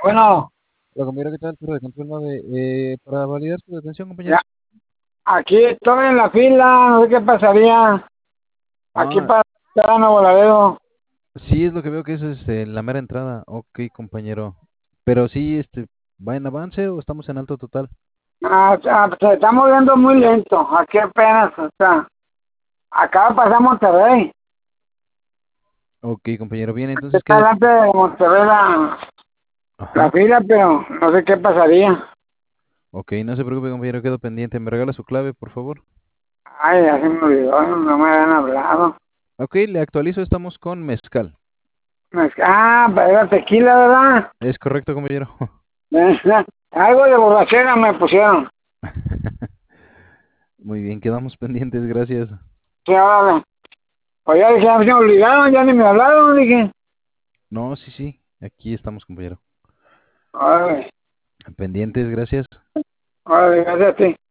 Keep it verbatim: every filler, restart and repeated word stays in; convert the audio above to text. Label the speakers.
Speaker 1: Bueno,
Speaker 2: Hola, compañero, ¿qué tal? Pero de control nueve, eh, para validar su detención, compañero.
Speaker 1: ya, aquí estoy en la fila, no sé qué pasaría. Aquí
Speaker 2: Ah,
Speaker 1: para entrar a Nuevo Laredo.
Speaker 2: sí, es lo que veo que es este, la mera entrada. Ok, compañero. Pero sí, este, ¿va en avance o estamos en alto total?
Speaker 1: Ah, ah, se está moviendo muy lento. Aquí apenas, o sea, acaba de pasar Monterrey.
Speaker 2: Ok, compañero, bien, entonces
Speaker 1: Está
Speaker 2: quedo.
Speaker 1: delante de Monterrey la, la
Speaker 2: Ajá.
Speaker 1: fila, pero no sé qué pasaría.
Speaker 2: Ok, no se preocupe, compañero, quedo pendiente. ¿Me regala su clave, por favor?
Speaker 1: Ay, ya se me olvidó, no, no me habían hablado.
Speaker 2: Ok, le actualizo, estamos con mezcal.
Speaker 1: Es que- Ah, pero era tequila, ¿verdad?
Speaker 2: ¿Es correcto, compañero?
Speaker 1: Algo de borrachera me pusieron.
Speaker 2: Muy bien, quedamos pendientes, gracias.
Speaker 1: Sí, ahora, pues ya dije, ya se me olvidaron, ya ni me hablaron, dije.
Speaker 2: No, sí, sí, aquí estamos, compañero.
Speaker 1: Órale,
Speaker 2: Pendientes, gracias.
Speaker 1: órale, gracias a ti.